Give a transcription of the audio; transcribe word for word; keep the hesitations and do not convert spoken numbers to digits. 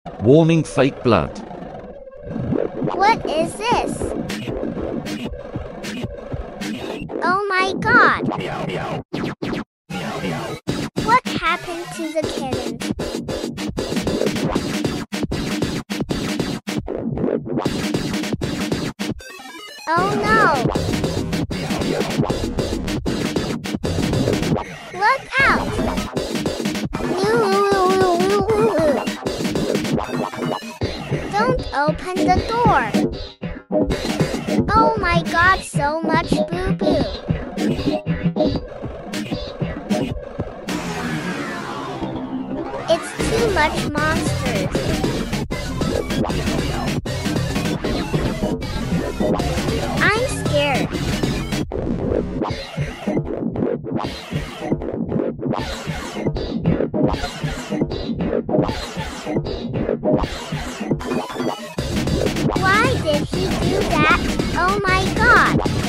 Warning: fake blood. What is this? Oh my god! What happened to the kitten? Oh no! Look out! Don't open the door! Oh my god, so much boo-boo! It's too much monsters! I'm scared! Why did he do that? Oh my god!